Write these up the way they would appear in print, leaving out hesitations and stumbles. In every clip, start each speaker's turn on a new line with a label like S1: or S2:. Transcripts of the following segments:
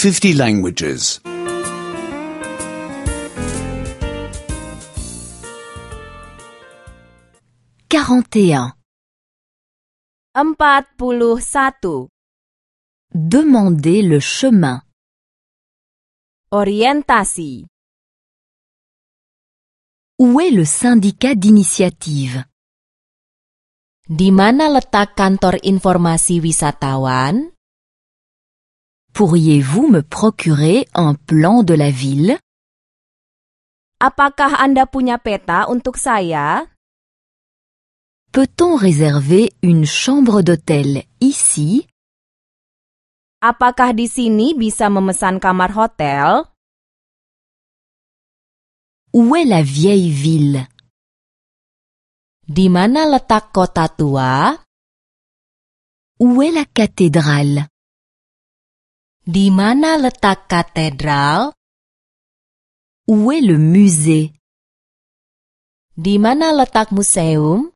S1: 50 languages.
S2: 41.
S3: 41.
S2: Demander le chemin.
S3: Orientasi.
S2: Où est le syndicat d'initiative?
S3: Di mana letak kantor informasi wisatawan?
S2: Pourriez-vous me procurer un plan de la ville?
S3: Apakah Anda punya peta untuk saya?
S2: Peut-on réserver une chambre d'hôtel ici?
S3: Apakah di sini bisa memesan kamar hotel?
S2: Où est la vieille ville?
S3: Di mana letak kota tua?
S2: Où est la cathédrale?
S3: Di mana letak katedral?
S2: Où est le musée?
S3: Di mana letak museum?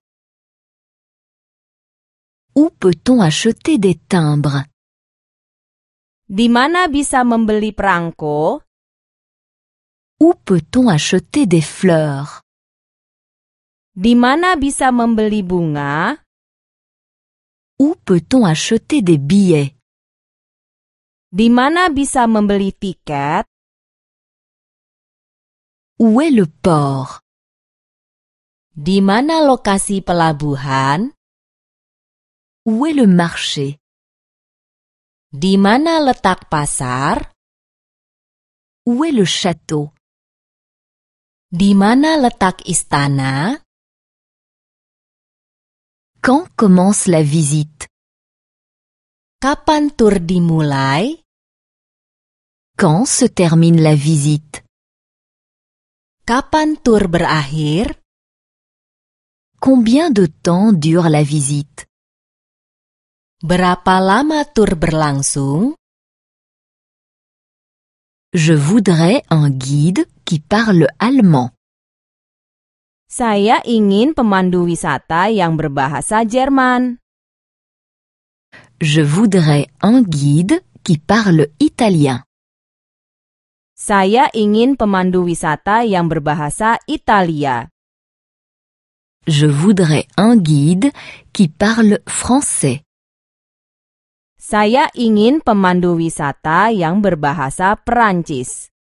S2: Où peut-on acheter des timbres?
S3: Di mana bisa membeli perangko?
S2: Où peut-on acheter des fleurs?
S3: Di mana bisa membeli bunga?
S2: Où peut-on acheter des billets?
S3: Di mana bisa membeli tiket?
S2: Où est le port?
S3: Di mana lokasi pelabuhan?
S2: Où est le marché?
S3: Di mana letak pasar?
S2: Où est le château?
S3: Di mana letak istana?
S2: Quand commence la visite?
S3: Kapan tur dimulai?
S2: Quand se termine la visite?
S3: Kapan tur berakhir?
S2: Combien de temps dure la visite?
S3: Berapa lama tur berlangsung?
S2: Je voudrais un guide qui parle allemand.
S3: Saya ingin pemandu wisata yang berbahasa Jerman.
S2: Je voudrais un guide qui parle italien.
S3: Saya ingin pemandu wisata yang berbahasa Italia.
S2: Je voudrais un guide qui parle français.
S3: Saya ingin pemandu wisata yang berbahasa Perancis.